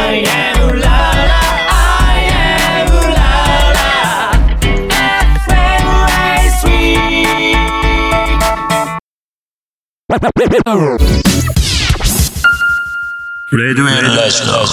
I am la la I am la la FM3 レディオエルラジオ。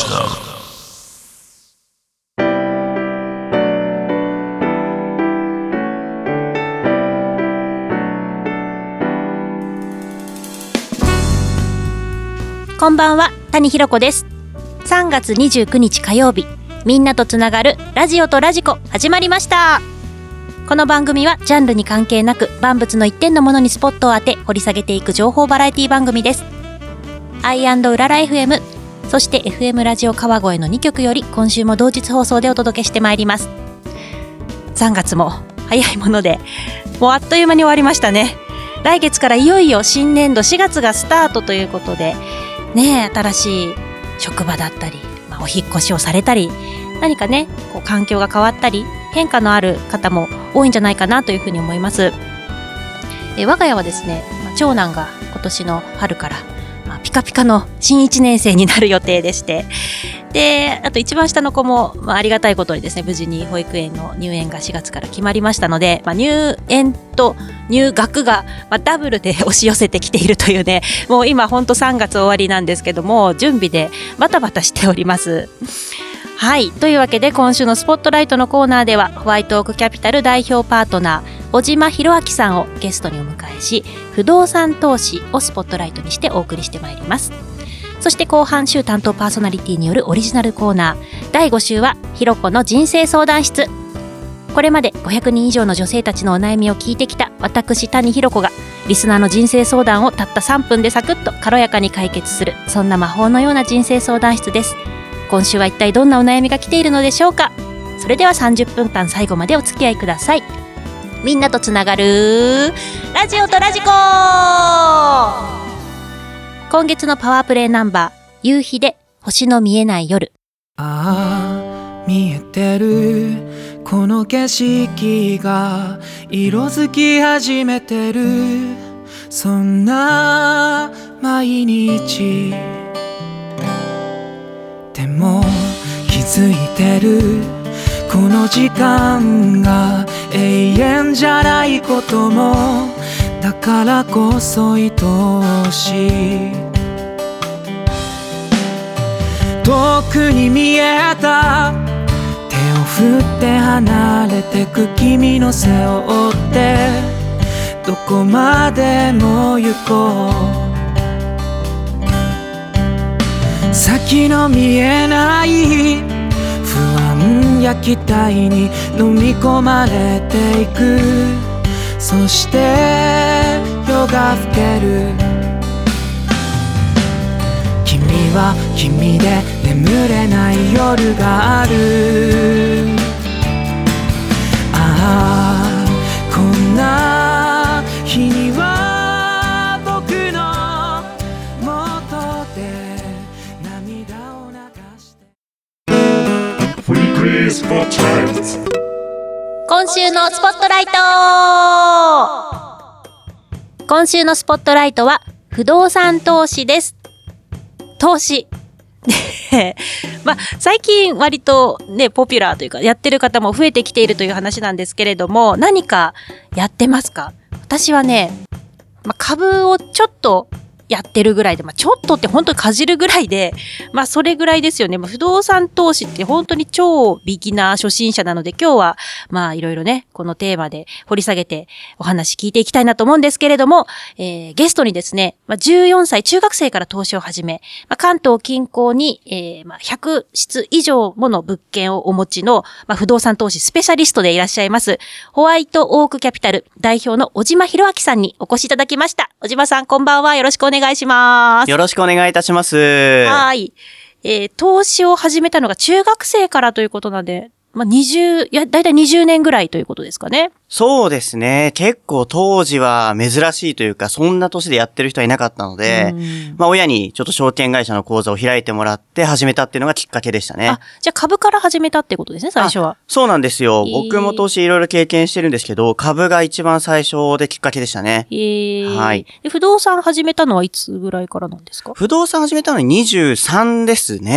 こんばんは、谷ひろ子です。3月29日火曜日、みんなとつながるラジオとラジコ始まりました。この番組はジャンルに関係なく万物の一点のものにスポットを当て掘り下げていく情報バラエティ番組です。アイ&うらら FM、 そして FM ラジオ川越の2局より今週も同日放送でお届けしてまいります。3月も早いものでもうあっという間に終わりましたね。来月からいよいよ新年度4月がスタートということでね、新しい職場だったり、お引っ越しをされたり、何かねこう環境が変わったり変化のある方も多いんじゃないかなというふうに思います。我が家はですね、長男が今年の春からピカピカの新1年生になる予定でして、であと一番下の子も、ありがたいことにですね、無事に保育園の入園が4月から決まりましたので、入園と入学が、ダブルで押し寄せてきているというね、もう今ほんと3月終わりなんですけども、準備でバタバタしております。はい、というわけで今週のスポットライトのコーナーではホワイトオークキャピタル代表パートナー小島博明さんをゲストにお迎えし、不動産投資をスポットライトにしてお送りしてまいります。そして後半、週担当パーソナリティによるオリジナルコーナー第5週はひろこの人生相談室。これまで500人以上の女性たちのお悩みを聞いてきた私谷ひろこがリスナーの人生相談をたった3分でサクッと軽やかに解決する、そんな魔法のような人生相談室です。今週は一体どんなお悩みが来ているのでしょうか。それでは30分間最後までお付き合いください。みんなとつながるラジオとラジコ。今月のパワープレイナンバー、夕日で星の見えない夜。 ああ見えてるこの景色が色づき始めてる、そんな毎日でも気づいてるこの時間が永遠じゃないことも、だからこそ愛しい。遠くに見えた手を振って離れてく君の背を追ってどこまでも行こう。先の見えない不安や期待に飲み込まれていく。そして夜が更ける。君は君で眠れない夜がある。ああこんな日には僕の元で涙を流して今週のスポットライト。今週のスポットライトは不動産投資です。投資最近割とねポピュラーというかやってる方も増えてきているという話なんですけれども、何かやってますか？私はね、株をちょっとやってるぐらいで、ちょっとって本当にかじるぐらいで、それぐらいですよね。不動産投資って本当に超ビギナー初心者なので、今日はいろいろねこのテーマで掘り下げてお話聞いていきたいなと思うんですけれども、ゲストにですね、14歳中学生から投資を始め、関東近郊に、100室以上もの物件をお持ちの、不動産投資スペシャリストでいらっしゃいますホワイトオークキャピタル代表の小島博明さんにお越しいただきました。小島さんこんばんは、よろしくお願いします。 よろしくお願いいたします。 はい。投資を始めたのが中学生からということなんで、だいたい20年ぐらいということですかね。 そうですね。結構当時は珍しいというか、そんな年でやってる人はいなかったので、親にちょっと証券会社の口座を開いてもらって始めたっていうのがきっかけでしたね。 あ、じゃあ株から始めたってことですね、最初は。 そうなんですよ。僕も投資いろいろ経験してるんですけど、株が一番最初できっかけでしたね。はい。 で、不動産始めたのはいつぐらいからなんですか？ 不動産始めたのに23ですね。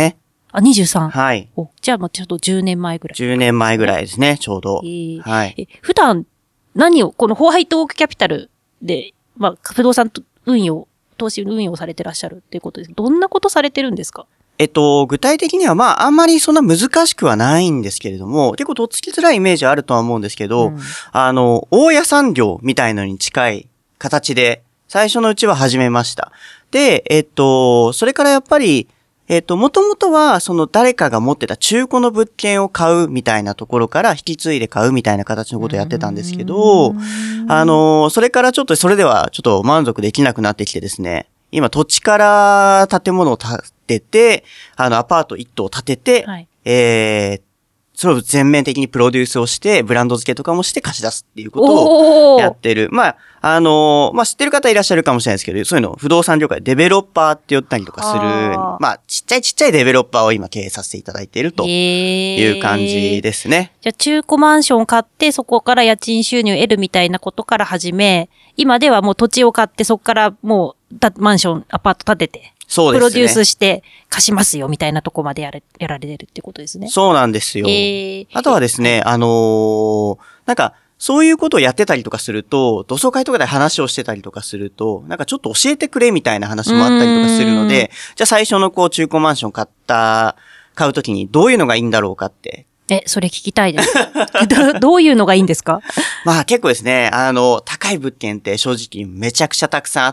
あ、23。 はい。 お、じゃあもうちょっと10年前ぐらい。 10年前ぐらいですね、ちょうど。はい。 普段、このホワイトオークキャピタルで、まあ、不動産投資運用されてらっしゃるっていうことです。どんなことされてるんですか？ 具体的にはまあ、あんまりそんな難しくはないんですけれども、結構とっつきづらいイメージあるとは思うんですけど、大家産業みたいのに近い形で、最初のうちは始めました。で、それからやっぱり、もともとは、その誰かが持ってた中古の物件を買うみたいなところから引き継いで買うみたいな形のことをやってたんですけど、それからちょっとそれではちょっと満足できなくなってきてですね、今土地から建物を建てて、アパート一棟建てて、はい、それを全面的にプロデュースをして、ブランド付けとかもして貸し出すっていうことをやってる。まあ、まあ、知ってる方いらっしゃるかもしれないですけど、そういうの不動産業界デベロッパーって言ったりとかする、まあ、ちっちゃいデベロッパーを今経営させていただいているという感じですね。 じゃあ中古マンションを買って、そこから家賃収入を得るみたいなことから始め、今ではもう土地を買って、そこからもうマンション、アパート建てて、そうですね。プロデュースして貸しますよみたいなとこまでやられてるってことですね。 そうなんですよ。あとはですね、なんか、そういうことをやってたりとかすると、同窓会とかで話をしてたりとかすると、なんかちょっと教えてくれみたいな話もあったりとかするので、じゃあ最初の中古マンション買うときにどういうのがいいんだろうかって。 それ聞きたいです。どういうのがいいんですか？ まあ結構ですね、高い物件って正直めちゃくちゃたくさんあって、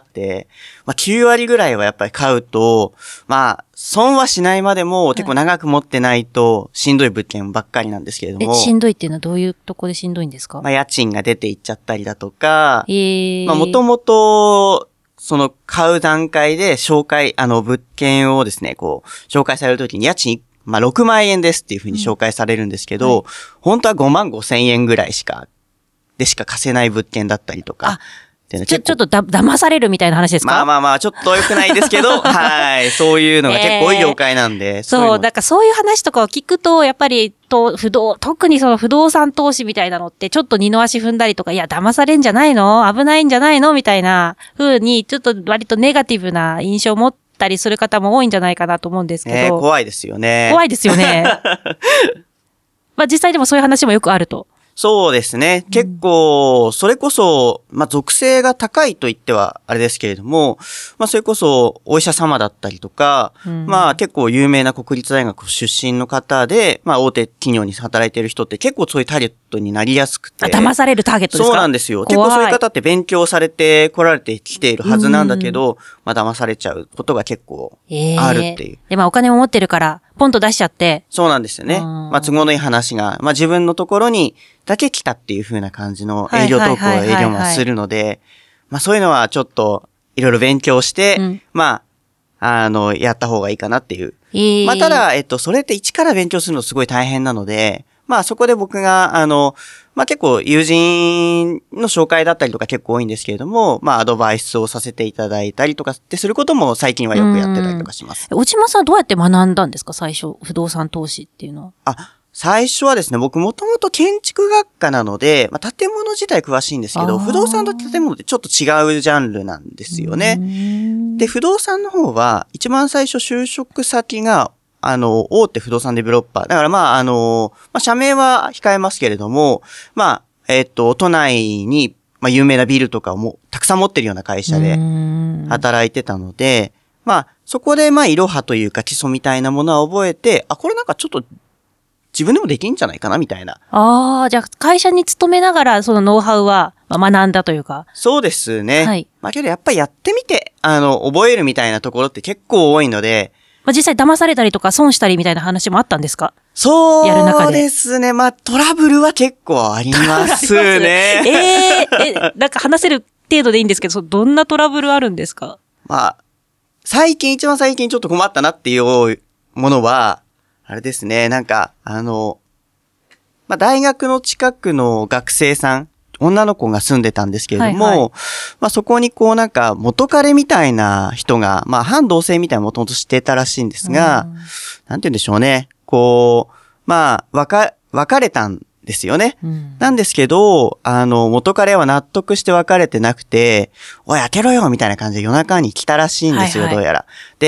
まあ9割ぐらいはやっぱり買うと、まあ損はしないまでも結構長く持ってないとしんどい物件ばっかりなんですけれども。 しんどいっていうのはどういうとこでしんどいんですか？ まあ家賃が出ていっちゃったりだとか、まあもともと、その買う段階で物件をですね、こう、紹介されるときに家賃まあ、6万円ですっていうふうに紹介されるんですけど、はい、本当は5万5千円ぐらいしか貸せない物件だったりとか。 ちょっと騙されるみたいな話ですか？ まあ、ちょっと良くないですけど、はい。そういうのが結構多い業界なんで。 そう、だからそういう話とかを聞くと、やっぱり、特にその不動産投資みたいなのって、ちょっと二の足踏んだりとか、いや、騙されんじゃないの？危ないんじゃないの？みたいな風に、ちょっと割とネガティブな印象を持ったりする方も多いんじゃないかなと思うんですけど。 怖いですよね。 怖いですよね。まあ実際でもそういう話もよくあると。 そうですね。結構、それこそ、まあ、属性が高いと言ってはあれですけれども、まあ、それこそ、お医者様だったりとか、まあ、結構有名な国立大学出身の方で、まあ、大手企業に働いている人って結構そういうターゲットになりやすくて。 騙されるターゲットですか？ そうなんですよ。結構そういう方って勉強されて来られてきているはずなんだけど、まあ、騙されちゃうことが結構あるっていう。 で、まあ、お金も持ってるから、ポンと出しちゃって。 そうなんですよね。まあ、都合のいい話が、まあ、自分のところにだけ来たっていう風な感じの営業トークを営業もするので、まあ、そういうのはちょっといろいろ勉強して、まあ、やった方がいいかなっていう。まあ、ただ、それって一から勉強するのすごい大変なので、まあ、そこで僕が、まあ、結構友人の紹介だったりとか結構多いんですけれども、まあ、アドバイスをさせていただいたりとかってすることも最近はよくやってたりとかします。 小島さんはどうやって学んだんですか？最初、不動産投資っていうのは。 最初はですね、僕もともと建築学科なので、まあ、建物自体詳しいんですけど、不動産と建物ってちょっと違うジャンルなんですよね。で、不動産の方は、一番最初就職先が、大手不動産デベロッパー。だからまあ、社名は控えますけれども、まあ、都内に、まあ、有名なビルとかをもたくさん持ってるような会社で働いてたので、まあ、そこでまあ、いろはというか基礎みたいなものは覚えて、これなんかちょっと自分でもできんじゃないかなみたいな。 じゃあ会社に勤めながらそのノウハウは学んだというか。 そうですね。はい。まあ、けどやっぱりやってみて、覚えるみたいなところって結構多いので、 まあ、実際騙されたりとか損したりみたいな話もあったんですか？ そうですね。まあ、トラブルは結構ありますね。 なんか話せる程度でいいんですけど、どんなトラブルあるんですか？ まあ、一番最近ちょっと困ったなっていうものは、あれですね、なんか、まあ、大学の近くの学生さん、女の子が住んでたんですけれども、はいはい、まあそこにこうなんか元彼みたいな人が、まあ反同性みたいなもともとしてたらしいんですが、なんて言うんでしょうね。こう、まあ別れたんですよね。なんですけど、元彼は納得して別れてなくて、おい開けろよみたいな感じで夜中に来たらしいんですよ、はいはい、どうやら。で、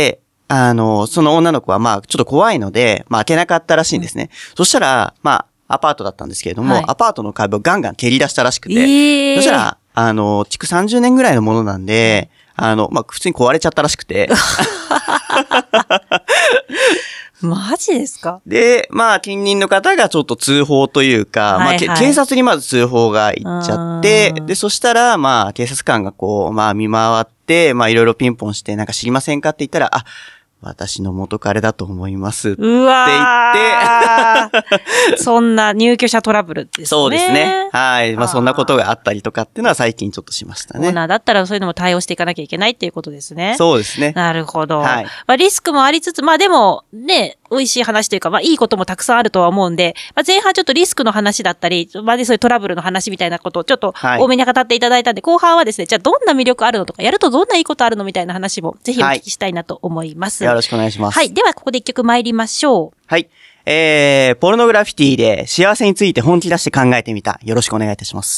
その女の子はまあ、ちょっと怖いので、まあ、開けなかったらしいんですね。そしたら、まあ、アパートだったんですけれども、 はいアパートの壁をガンガン蹴り出したらしくて、そしたら、築30年ぐらいのものなんで、まあ、普通に壊れちゃったらしくて。 マジですか？ で、まあ、近隣の方がちょっと通報というか、 はいはいまあ、警察にまず通報が行っちゃって、で、そしたら、まあ、警察官がこう、まあ、見回って、まあ、いろいろピンポンして、なんか知りませんかって言ったら、あ、私の元彼だと思います。 うわーそんな入居者トラブルですね。 そうですね。はい。まあそんなことがあったりとかっていうのは最近ちょっとしましたね。 オーナーだったらそういうのも対応していかなきゃいけないっていうことですね。 そうですね。 なるほど。 はい。 まあリスクもありつつ、まあでもね、美味しい話というか、まあいいこともたくさんあるとは思うんで、まあ前半ちょっとリスクの話だったり、まあでそういうトラブルの話みたいなことをちょっと多めに語っていただいたんで、後半はですね、じゃあどんな魅力あるのとか、やるとどんないいことあるのみたいな話もぜひお聞きしたいなと思います。 よろしくお願いします。 はい。ではここで一曲参りましょう。 はい。ポルノグラフィティで幸せについて本気出して考えてみた。よろしくお願いいたします。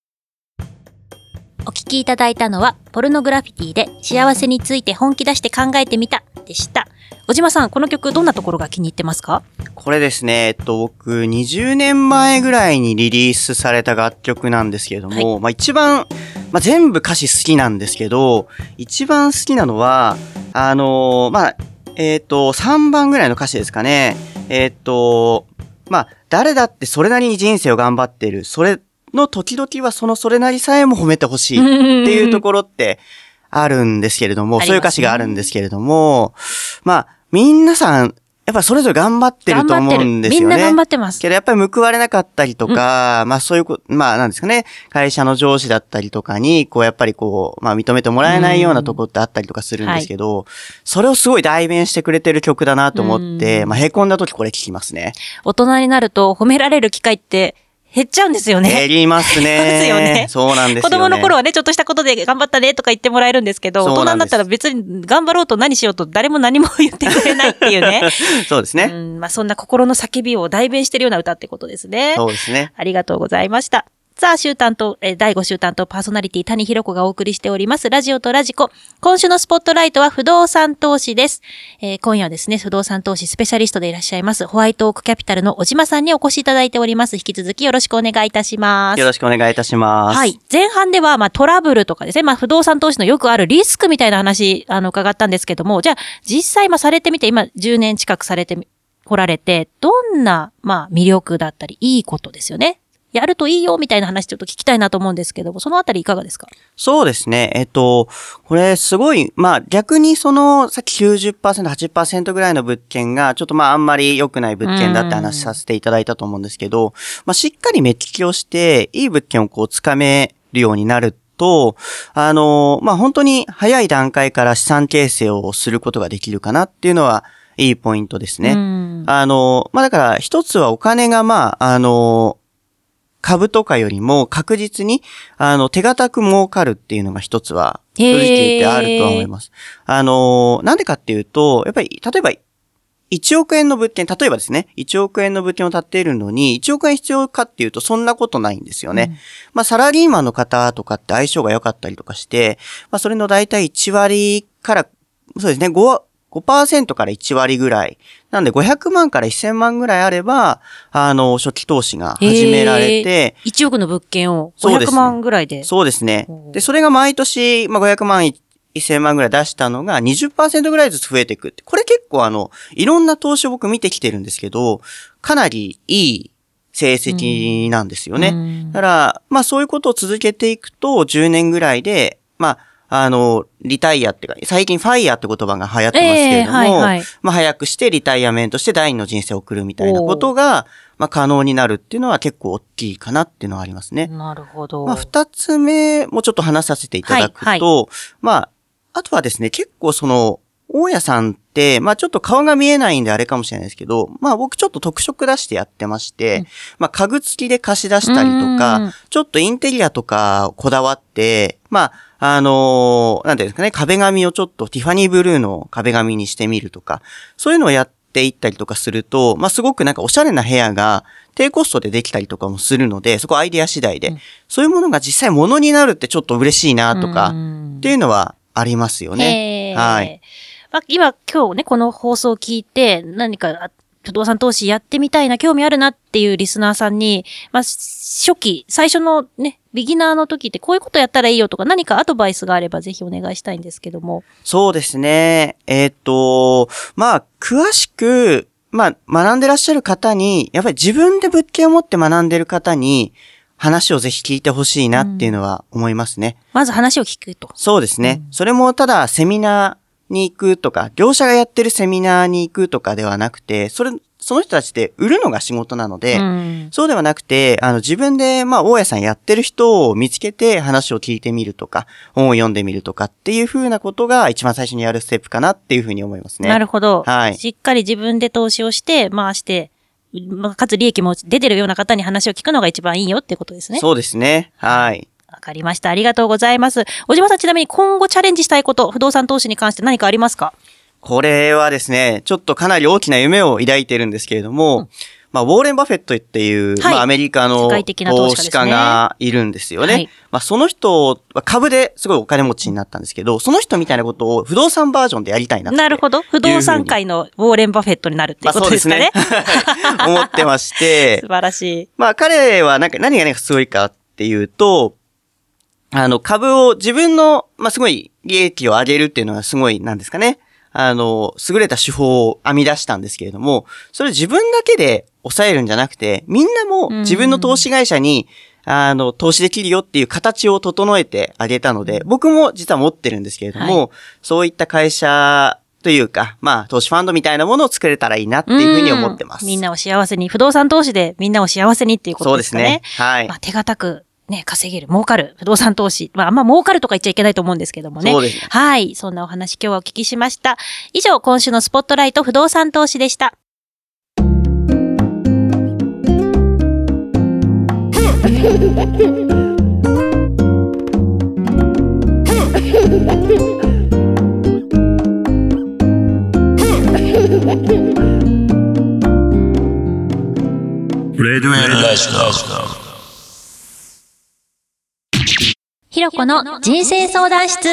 お聞きいただいたのは、ポルノグラフィティで幸せについて本気出して考えてみたでした。小島さん、この曲どんなところが気に入ってますか？ これですね、僕20年前ぐらいにリリースされた楽曲なんですけれども、まあ一番、まあ全部歌詞好きなんですけど、一番好きなのは、まあ、3番ぐらいの歌詞ですかね。まあ、誰だってそれなりに人生を頑張ってる。それの時々はそれなりさえも褒めてほしいっていうところってあるんですけれども、そういう歌詞があるんですけれども、まあ、皆さん、やっぱそれぞれ頑張ってると思うんですよね。 みんな頑張ってます。 けどやっぱり報われなかったりとか、まあそういうまあなんですかね、会社の上司だったりとかに、こうやっぱりこう、まあ認めてもらえないようなところってあったりとかするんですけど、それをすごい代弁してくれてる曲だなと思って、まあ凹んだ時これ聴きますね。 大人になると褒められる機会って減っちゃうんですよね。 減りますね。 ですよね。 そうなんですよね。 子供の頃はね、ちょっとしたことで頑張ったねとか言ってもらえるんですけど、大人になったら別に頑張ろうと何しようと誰も何も言ってくれないっていうね。 そうですね。 まあそんな心の叫びを代弁してるような歌ってことですね。 そうですね。 ありがとうございました。さあ、週担当、第5週担当パーソナリティ、谷ひ子がお送りしております、ラジオとラジコ。今週のスポットライトは不動産投資です。今夜はですね、不動産投資スペシャリストでいらっしゃいます、ホワイトオークキャピタルの小島さんにお越しいただいております。引き続きよろしくお願いいたします。 よろしくお願いいたします。 はい。前半では、まあ、トラブルとかですね、まあ、不動産投資のよくあるリスクみたいな話、伺ったんですけども、じゃあ、実際、まあ、されてみて、今、10年近くされてこられて、どんな、まあ、魅力だったり、いいことですよね。やるといいよみたいな話ちょっと聞きたいなと思うんですけども、そのあたりいかがですか？ そうですね。これすごい、まあ逆にさっき 90%、80% ぐらいの物件が、ちょっとまああんまり良くない物件だって話させていただいたと思うんですけど、まあしっかり目利きをして、いい物件をこうつかめるようになると、まあ本当に早い段階から資産形成をすることができるかなっていうのは、いいポイントですね。まあだから一つはお金がまあ、株とかよりも確実に、手堅く儲かるっていうのが一つは、正直言ってあるとは思います。なんでかっていうと、やっぱり、例えば、1億円の物件、例えばですね、1億円の物件を建てるのに、1億円必要かっていうと、そんなことないんですよね。まあ、サラリーマンの方とかって相性が良かったりとかして、まあ、それの大体1割から、そうですね、5% から1割ぐらい。なんで500万から1000万ぐらいあれば、初期投資が始められて。 1億の物件を500万ぐらいで。 そうですね。で、それが毎年、まあ、500万、1000万ぐらい出したのが 20% ぐらいずつ増えていくって。これ結構いろんな投資を僕見てきてるんですけど、かなりいい成績なんですよね。だから、まあそういうことを続けていくと、10年ぐらいで、まあ、リタイアっていうか、最近ファイヤーって言葉が流行ってますけれども、まあ早くしてリタイアメントして第二の人生を送るみたいなことが、まあ可能になるっていうのは結構大きいかなっていうのはありますね。 なるほど。 まあ二つ目もちょっと話させていただくと、まあ、あとはですね、結構大家さんって、まあちょっと顔が見えないんであれかもしれないですけど、まあ僕ちょっと特色出してやってまして、まあ家具付きで貸し出したりとか、ちょっとインテリアとかこだわって、まあなんていうんですかね、壁紙をちょっとティファニーブルーの壁紙にしてみるとか、そういうのをやっていったりとかすると、まあすごくなんかおしゃれな部屋が低コストでできたりとかもするので、そこアイデア次第で、そういうものが実際物になるってちょっと嬉しいなとか、っていうのはありますよね。はい。 今日ね、この放送を聞いて、何か不動産投資やってみたいな、興味あるなっていうリスナーさんに、初期、最初のね、ビギナーの時ってこういうことやったらいいよとか何かアドバイスがあればぜひお願いしたいんですけども。 そうですね。詳しく、学んでらっしゃる方に、やっぱり自分で物件を持って学んでる方に、話をぜひ聞いてほしいなっていうのは思いますね。 まず話を聞くと。 そうですね。それもただセミナーに行くとか、業者がやってるセミナーに行くとかではなくて、その人たちで売るのが仕事なので、そうではなくて、自分で、大家さんやってる人を見つけて話を聞いてみるとか、本を読んでみるとかっていう風なことが一番最初にやるステップかなっていう風に思いますね。 なるほど。 はい。 しっかり自分で投資をして回して、かつ利益も出てるような方に話を聞くのが一番いいよっていうことですね。 そうですね。はい。 わかりました。ありがとうございます。小島さん、ちなみに今後チャレンジしたいこと、不動産投資に関して何かありますか？ これはですね、ちょっとかなり大きな夢を抱いてるんですけれども、ウォーレン・バフェットっていう、アメリカの投資家がいるんですよね。その人は株ですごいお金持ちになったんですけど、その人みたいなことを不動産バージョンでやりたいなって。 なるほど。不動産界のウォーレン・バフェットになるっていうことですかね。 そうですね。思ってまして。 素晴らしい。 彼は何がすごいかっていうと、株を自分の、すごい利益を上げるっていうのはすごい、なんですかね。優れた手法を編み出したんですけれども、それを自分だけで抑えるんじゃなくて、みんなも自分の投資会社に、投資できるよっていう形を整えてあげたので、僕も実は持ってるんですけれども、そういった会社というか、投資ファンドみたいなものを作れたらいいなっていうふうに思ってます。 みんなを幸せに、不動産投資でみんなを幸せにっていうことですかね。 そうですね。はい。 手堅く。ね、稼げる、儲かる、不動産投資。あんま儲かるとか言っちゃいけないと思うんですけどもね。 そうですね。 はい。そんなお話今日はお聞きしました。以上、今週のスポットライト不動産投資でした。 レディオラジオ。 ひろこの人生相談室。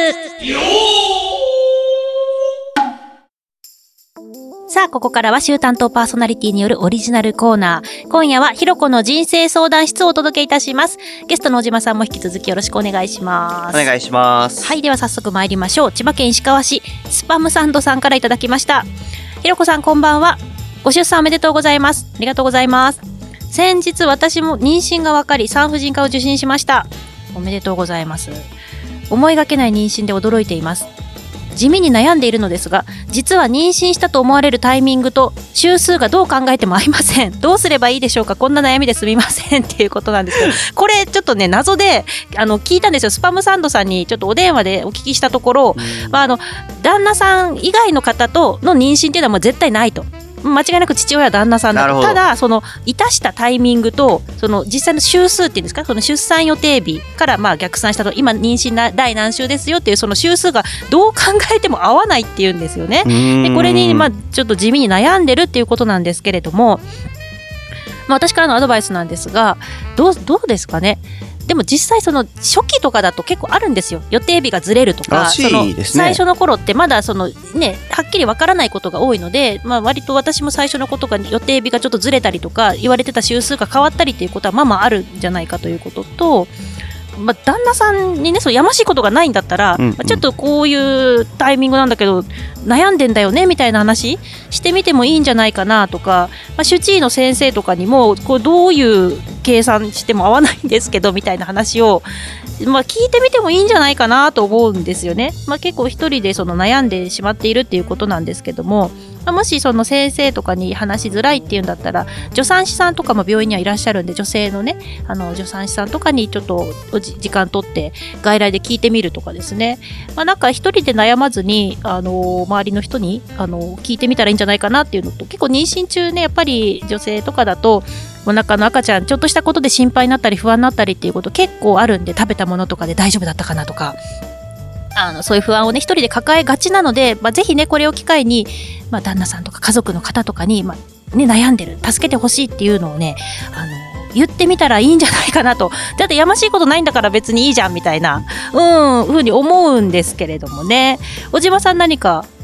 さあ、ここからは週担当パーソナリティによるオリジナルコーナー。今夜はひろこの人生相談室をお届けいたします。ゲストの小島さんも引き続きよろしくお願いします。 お願いします。 はい、では早速参りましょう。千葉県石川市スパムサンドさんからいただきました。ひろこさん、こんばんは。ご出産おめでとうございます。ありがとうございます。先日私も妊娠が分かり産婦人科を受診しました。おめでとうございます。思いがけない妊娠で驚いています。地味に悩んでいるのですが、実は妊娠したと思われるタイミングと週数がどう考えても合いません。どうすればいいでしょうか。こんな悩みですみませんっていうことなんですけど、これちょっとね、謎で聞いたんですよ。スパムサンドさんにちょっとお電話でお聞きしたところ、旦那さん以外の方との妊娠っていうのはもう絶対ないと。間違いなく父親は旦那さんだと。ただいたしたタイミングと実際の週数っていうんですか、出産予定日から逆算したと、今妊娠第何週ですよっていうその週数がどう考えても合わないっていうんですよね。でこれにちょっと地味に悩んでるっていうことなんですけれども、私からのアドバイスなんですが、どうですかね。でも実際初期とかだと結構あるんですよ。予定日がずれるとか、最初の頃ってまだはっきりわからないことが多いので、割と私も最初のことが予定日がちょっとずれたりとか、言われてた週数が変わったりっていうことはあるんじゃないかということと、旦那さんにね、やましいことがないんだったら、ちょっとこういうタイミングなんだけど悩んでんだよねみたいな話してみてもいいんじゃないかなとか、主治医の先生とかにもこれどういう計算しても合わないんですけどみたいな話を、聞いてみてもいいんじゃないかなと思うんですよね。結構一人で悩んでしまっているっていうことなんですけども、もし先生とかに話しづらいっていうんだったら、助産師さんとかも病院にはいらっしゃるんで、女性のね助産師さんとかにちょっと時間取って外来で聞いてみるとかですね。なんか一人で悩まずに周りの人に聞いてみたらいいんじゃないかなっていうのと、結構妊娠中ね、やっぱり女性とかだとお腹の赤ちゃんちょっとしたことで心配になったり不安になったりっていうこと結構あるんで、食べたものとかで大丈夫だったかなとか、そういう不安をね一人で抱えがちなので、ぜひねこれを機会に、旦那さんとか家族の方とかに、悩んでる、助けてほしいっていうのをね言ってみたらいいんじゃないかなと。だってやましいことないんだから別にいいじゃんみたいなふうに思うんですけれどもね。小島さん、何か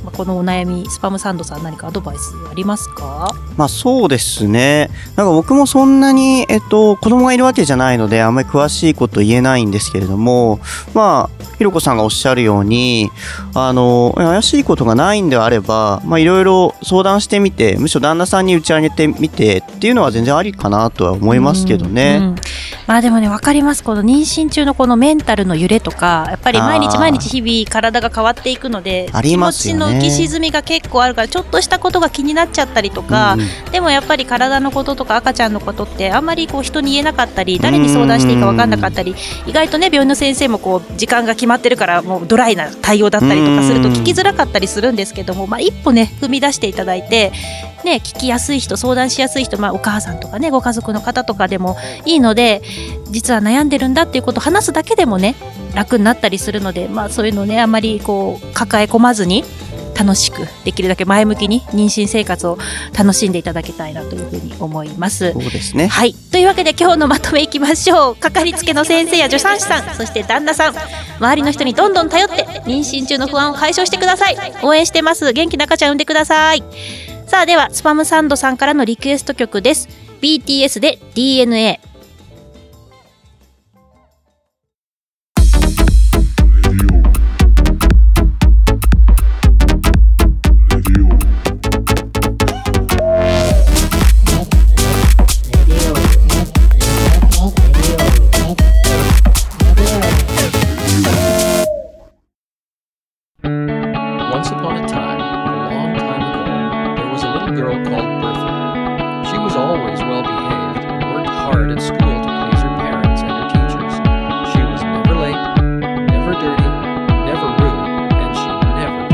このお悩みスパムサンドさん何かアドバイスありますか？ まあそうですね。なんか僕もそんなに、子供がいるわけじゃないのであんまり詳しいこと言えないんですけれども、まあひろこさんがおっしゃるように怪しいことがないんであれば、まあいろいろ相談してみて、むしろ旦那さんに打ち上げてみてっていうのは全然ありかなとは思いますけどね。 まあでもね、分かります。この妊娠中のこのメンタルの揺れとか、やっぱり毎日毎日日々体が変わっていくので、 ありますよね、 気持ちの浮き沈みが結構あるから、ちょっとしたことが気になっちゃったりとか、でもやっぱり体のこととか赤ちゃんのことってあんまりこう人に言えなかったり、誰に相談していいか分かんなかったり、意外とね病院の先生もこう時間が決まってるからもうドライな対応だったりとかすると聞きづらかったりするんですけども、まあ一歩ね踏み出していただいてね、聞きやすい人、相談しやすい人、まあお母さんとかねご家族の方とかでもいいので、実は悩んでるんだっていうことを話すだけでもね楽になったりするので、まあそういうのねあんまりこう抱え込まずに楽しくできるだけ前向きに妊娠生活を楽しんでいただきたいなというふうに思います。 そうですね。 はい、というわけで今日のまとめいきましょう。かかりつけの先生や助産師さん、そして旦那さん、周りの人にどんどん頼って妊娠中の不安を解消してください。応援してます。元気な赤ちゃん産んでください。さあではスパムサンドさんからのリクエスト曲です。 BTS で DNA。 Once upon a time, a long time ago, there was a little girl called Bertha. She was always well behaved and worked hard at school to please her parents and her teachers. She was never late, never dirty, never rude, and she never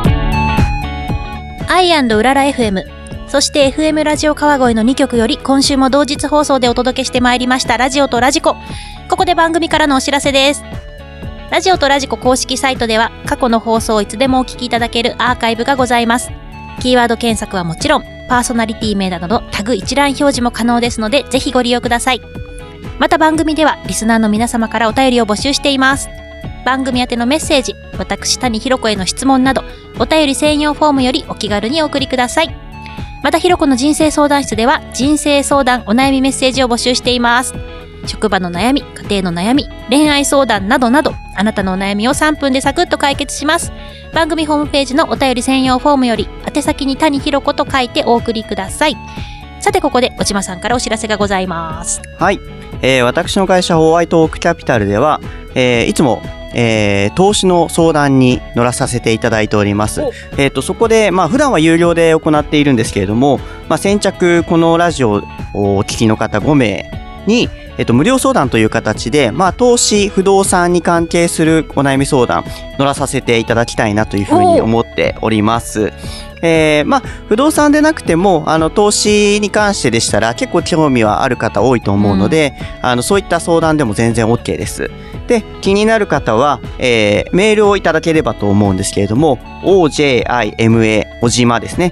told. I& うらら FM、 そして FM ラジオ川越の2局より今週も同日放送でお届けしてまいりましたラジオとラジコ。ここで番組からのお知らせです。ラジオとラジコ公式サイトでは過去の放送をいつでもお聞きいただけるアーカイブがございます。キーワード検索はもちろん、パーソナリティ名などのタグ一覧表示も可能ですので、ぜひご利用ください。また番組ではリスナーの皆様からお便りを募集しています。番組宛てのメッセージ、私谷ひろ子への質問など、お便り専用フォームよりお気軽にお送りください。またひろ子の人生相談室では人生相談お悩みメッセージを募集しています。職場の悩み、家庭の悩み、恋愛相談などなど、あなたのお悩みを3分でサクッと解決します。番組ホームページのお便り専用フォームより宛先に谷ひろ子と書いてお送りください。さてここでおちまさんからお知らせがございます。 はい、私の会社ホワイトオークキャピタルでは、いつも投資の相談に乗らさせていただいております。そこで、普段は有料で行っているんですけれども、先着このラジオをお聞きの方5名に、無料相談という形で、投資、不動産に関係するお悩み相談乗らさせていただきたいなというふうに思っております。不動産でなくても投資に関してでしたら結構興味はある方多いと思うので、そういった相談でも全然 OK です。で、気になる方は、メールをいただければと思うんですけれども、ojima おじまですね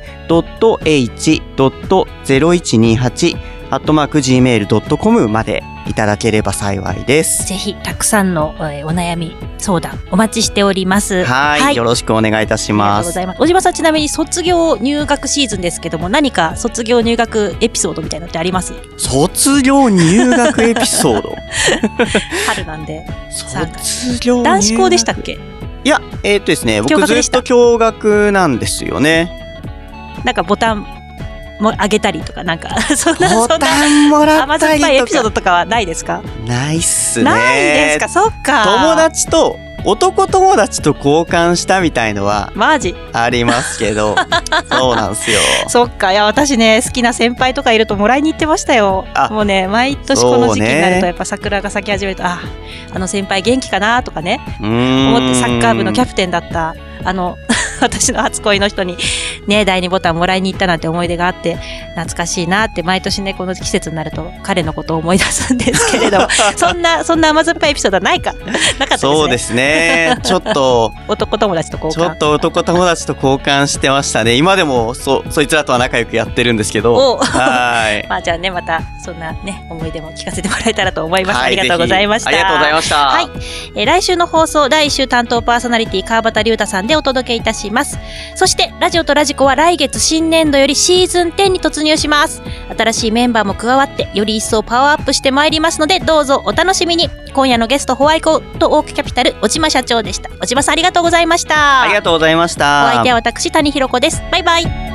.h.0128@gmail.com までいただければ幸いです。 ぜひたくさんの、お悩み相談お待ちしております。 はい、よろしくお願いいたします。 ありがとうございます。小島さん、ちなみに卒業入学シーズンですけども、何か卒業入学エピソードみたいなのってあります？ 卒業入学エピソード春なんで。 卒業入学男子校でしたっけ？ いや、ですね、僕ずっと共学なんですよね。 なんかボタンもあげたりとか、なんかそんなボタンもらったりとかエピソードとかはないですか？ ないっすね。 ないですか？そっか。 男友達と交換したみたいのはマジありますけどそうなんすよ。 そっか。いや、私ね、好きな先輩とかいるともらいに行ってましたよ。もうね、毎年この時期になるとやっぱ桜が咲き始めると、あの先輩元気かなとかね思って、サッカー部のキャプテンだった私の初恋の人にね、第2ボタンもらいに行ったなんて思い出があって、懐かしいなって、毎年ねこの季節になると彼のことを思い出すんですけれどそんな甘酸っぱいエピソードはなかったですね。 そうですね。ちょっと男友達と交換。 ちょっと男友達と交換してましたね。今でもそいつらとは仲良くやってるんですけど。はい。 じゃあね、またそんなね思い出も聞かせてもらえたらと思います。 はい、 ありがとうございました。 ありがとうございました。 はい、来週の放送、第1週担当パーソナリティ川端龍太さんでお届けいたしします。そしてラジオとラジコは来月新年度よりシーズン10に突入します。新しいメンバーも加わってより一層パワーアップしてまいりますので、どうぞお楽しみに。今夜のゲストホワイコとオークキャピタル小島社長でした。小島さんありがとうございました。 ありがとうございました。 お相手は私谷ひろ子です。バイバイ。